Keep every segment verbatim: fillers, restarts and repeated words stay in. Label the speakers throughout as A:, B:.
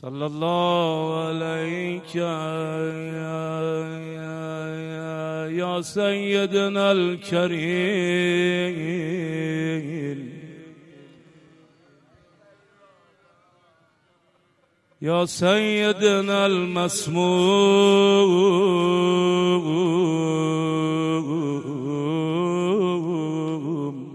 A: صلی الله علیک یا سیدنا الکریم یا سیدنا المسموم.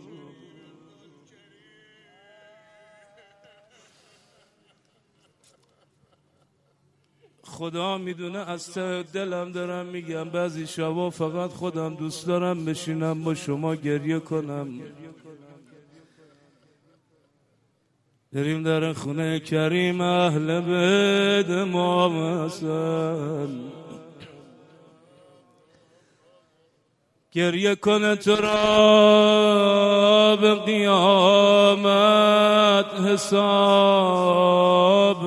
A: خدا میدونه از ته دلم دارم میگم بعضی شبا فقط خودم دوست دارم بشینم با شما گریه کنم. بریم در خونه کریم اهل بیت ما مثلا گریه کنه تو را به قیامت حساب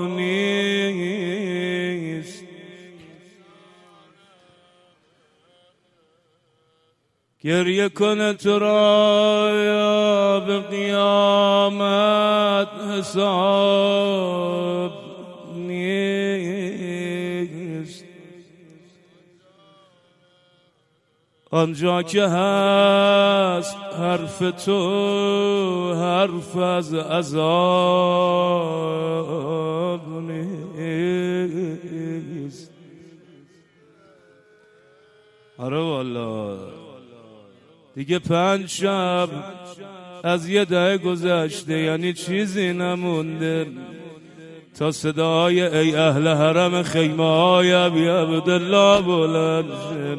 A: نیست. گریه کنه تو را به قیامت حساب نیست. آنجا که هست حرف تو حرف از عذاب نیست. آره والا دیگه پنج شب از یه دهه گذشته، یعنی چیزی نمونده تا صدای ای اهل حرم خیمه های ابی عبدالله بلند شه.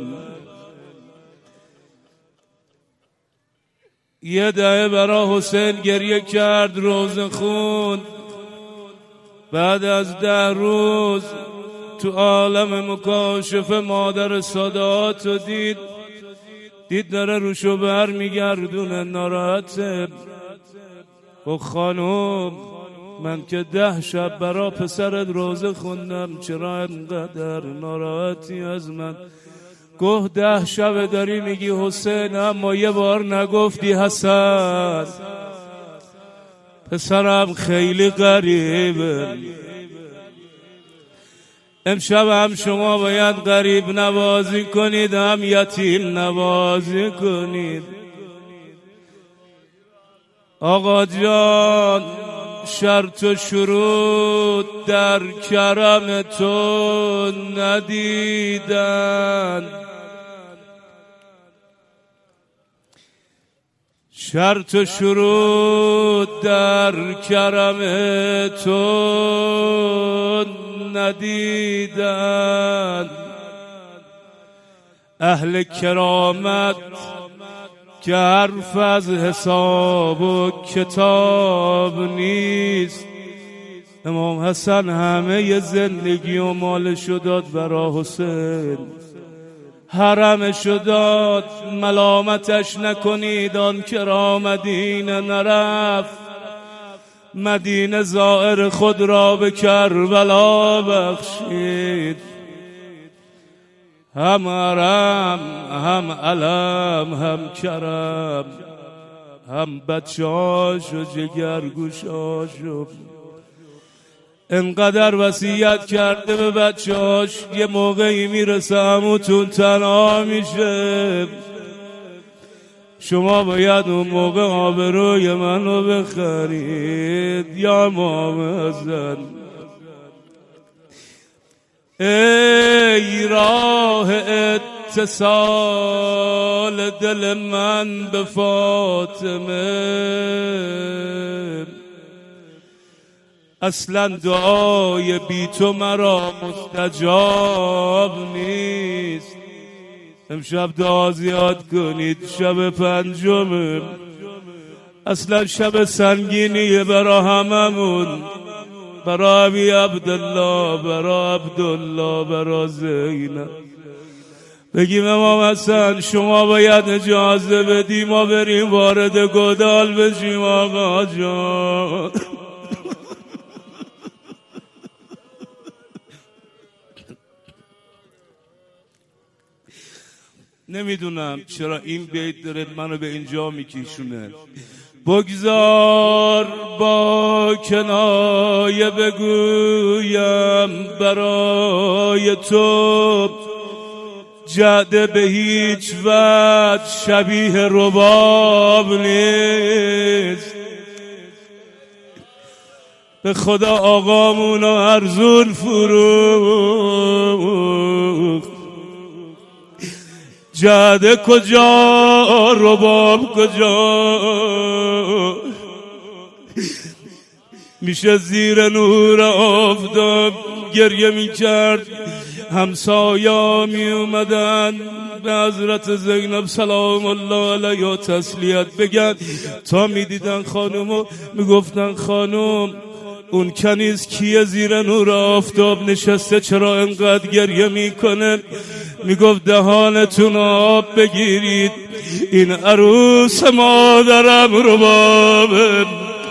A: یه دهه برا حسین گریه کرد، روزه خوند. بعد از ده روز تو عالم مکاشفه مادر ساداتو دید دید داره روشو بر میگردونه، ناراحته. و خانم من که ده شب برا پسرت روزه خوندم، چرا انقدر ناراحتی از من؟ گفت ده شب داری میگی حسین، اما یه بار نگفتی حسن. پسرم خیلی غریبه. امشب هم شما باید غریب نوازی کنید، هم یتیم نوازی کنید. آقا جان شرط و شروط در کرم تو ندیدن، شرط و شروط در کرم تو ندیدن. اهل کرامت که حرف از حساب و کتاب نیست. امام حسن همه زندگی و مالشو داد برا حسین، حرمشو داد. ملامتش نکنید، آن که را مدینه نرفت، مدینه زائر خود را به کربلا بخشید. هم حرم هم علم هم کرم، هم بچه‌هاش و جگرگوشاشو. انقدر وصیت کرده به بچه‌هاش، یه موقعی میرسه عموتون تنها میشه. شما باید اون موقع آبروی منو بخرید یا امام حسن. ای راه اتصال دل من به فاطمه، اصلا دعای بی تو مرا مستجاب نیست. امشب دعا زیاد کنید، شب پنجمه، اصلا شب سنگینیه برا هممون، برا ابی عبدالله، برا عبدالله، برا زینب. بگیم امام حسن شما باید اجازه بدی ما بریم وارد گودال بشیم. آقا جان نمیدونم چرا این بیت داره منو به اینجا میکشونه. بگذار با کنایه بگویم برای تو، جعده به هیچ وجه شبیه رباب نیست. به خدا آقامونو ارزون فروخت. جعده کجا رباب کجا؟ میشه زیر نور آفتاب گریه میکرد. همسایا می اومدن به حضرت زینب سلام الله علیها تسلیت بگن. تا میدیدن خانومو میگفتن خانوم اون کنیز کیه زیر نور آفتاب نشسته چرا انقدر گریه میکنه؟ میگفت دهانتون آب بگیرید، این عروس مادرم ربابه.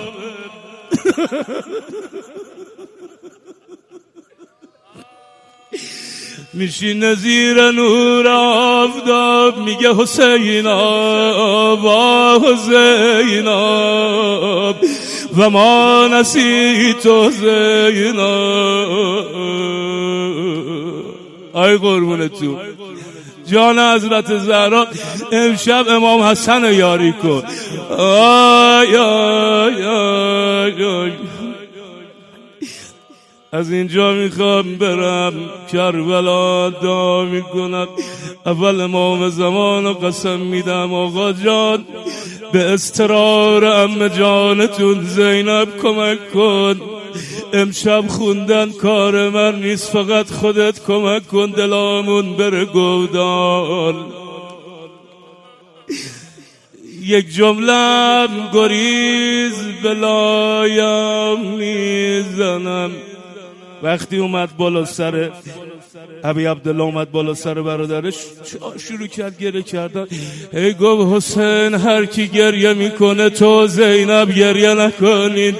A: میشینه زیر نور آفتاب میگه حسینا با حسینا و ما نسیت حسینا. آی قربون تو جان حضرت زهرا، امشب امام حسن یاری کن. آی آی آی آی. از اینجا میخوام برم کربلا دعا میکنم. اول امام زمان و قسم میدم آقا جان به استرار ام جانتون زینب کمک کن. امشب خوندن کار من نیست، فقط خودت کمک کن دلامون بره گودال. یک جمله گریز بلایم میزنم. وقتی اومد بالا سر ابی عبدالله، اومد بالا سر برادرش شروع کرد گریه کردن. هی گفت حسین هر کی گریه میکنه تو زینب گریه نکنید.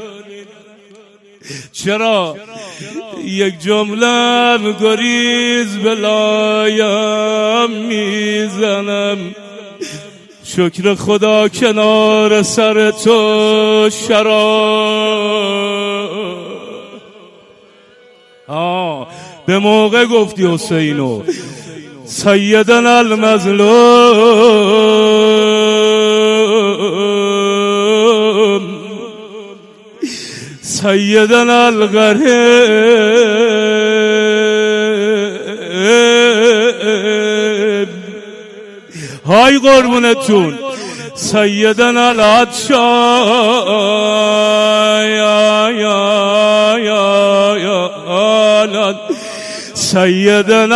A: چرا؟ یک جمله گریز بلایم میزنم. شکر خدا کنار سر تو شراب. آه به موقع گفتی حسینو. سیدنا المظلوم سیدنا الغریب. های قربونتون سیدنا العطشان یا یا یا یا سیدنا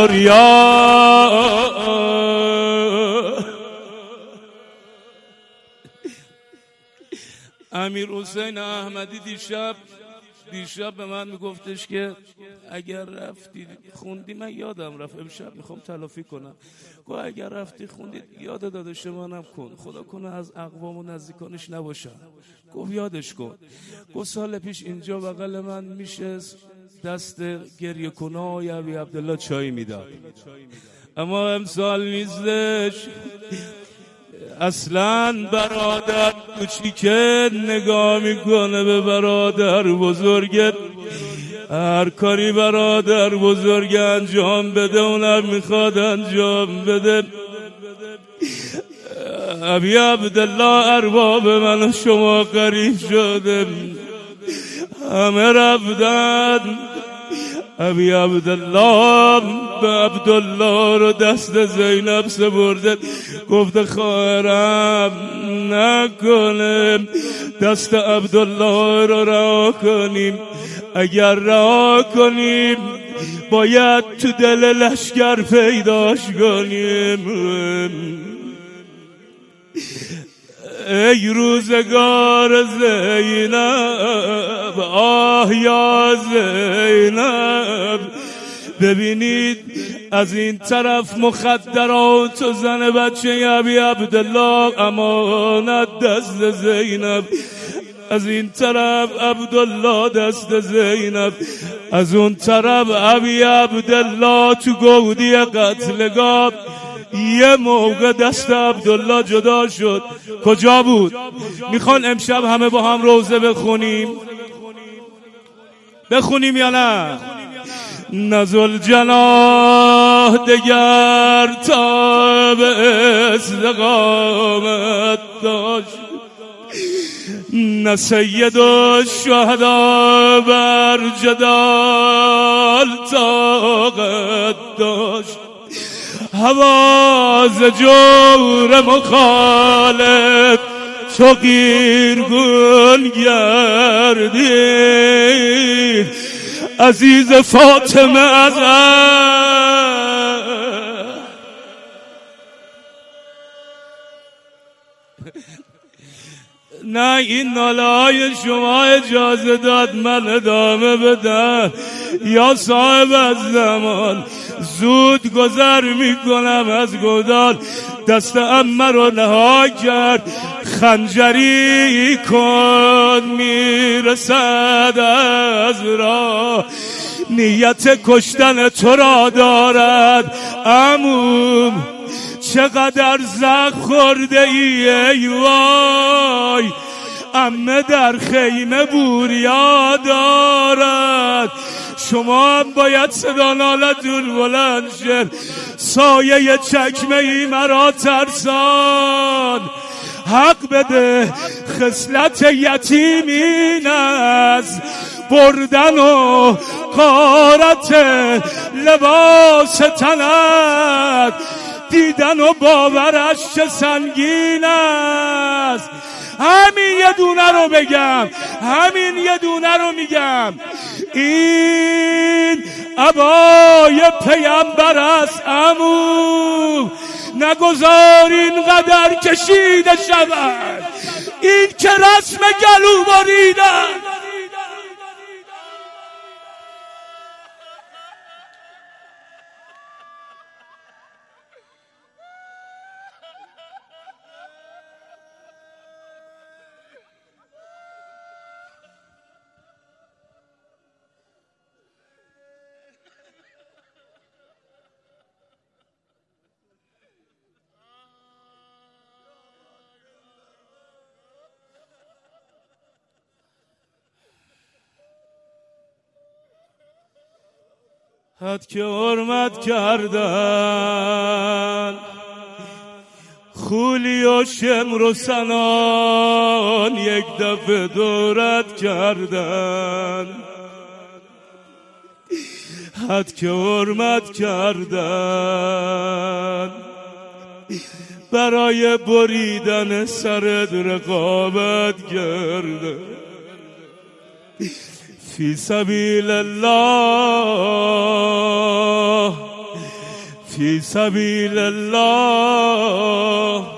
A: العریان. امیر حسین احمدی دیشب دیشب به من میگفتش که اگر رفتی خوندی، من یادم رفت امشب میخوام تلافی کنم. گو اگر رفتی خوندی یاد داداش منم کن، خدا کنه از اقوام و نزدیکانش نباشن. گو یادش کن. گو سال پیش اینجا بغل من میشه دست گریه کنای ابی عبدالله چای میداد، اما امسال نیستش. اصلا برادر کوچیکه نگاه میکنه به برادر بزرگت. هر کاری برادر بزرگ انجام بده اونم میخواد انجام بده. ابی عبدالله ارباب من و شما قریب شده، همه رفتن. ابی عبدالله به عبدالله رو دست زینب سپرده، گفته خواهرم نکنه دست عبدالله رو رها کنیم. اگر رها کنیم باید تو دل لشکر پیداش کنیم. ای روزگار زینب، آه یا زینب. ببینید از این طرف مخدرات و زن بچه ابی عبدالله امانت دست زینب، از این طرف عبدالله دست زینب، از اون طرف ابی عبدالله تو گودی قتلگاه. یه موقع دست عبدالله جدا شد، کجا بود؟ میخوان امشب همه با هم روزه بخونیم بخونیم یا نه؟ نزل جناح دگر تا به استقامت داشت، نه سید الشهدا بر جدال طاقت داشت، حواز جور مخالف چو قیرگون گردید، عزیز فاطمه از نه این ناله های شما اجازه داد من ادامه بدم یا صاحب از زمان؟ زود گذر میکنم از گودال، دست عمه رو نها کرد، خنجری کن میرسد از راه، نیت کشتن تو را دارد عموم، چقدر زخم خورده ای ای وای، عمه در خیمه بوریا دارد، شما هم باید صدا نالتون بلند شد، سایه چکمه ای مرا ترسان، حق بده خصلت یتیمین است، بردن و غارت لباس تنت، دیدن و باورش چه سنگین است. همین یه دونه رو بگم، همین یه دونه رو میگم، این عبای پیامبر است عمو، نگذار این قدر کشیده شود، این که رسم گلو بریدن. حد که حرمت کردن خولی و شمر و سنان، یک دفعه دورت کردن، حد که حرمت کردن، برای بریدن سرت رقابت کردن، فی سبیل الله فی سبیل الله،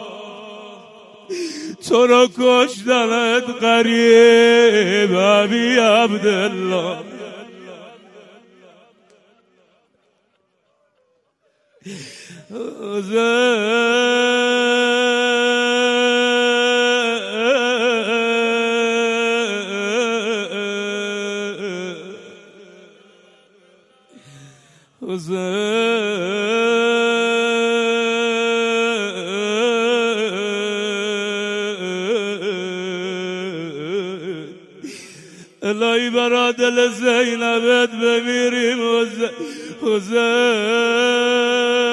A: تو رو کشتنت قریب ابی عبدالله، الهی برا دل زینبت بمیریم حسین.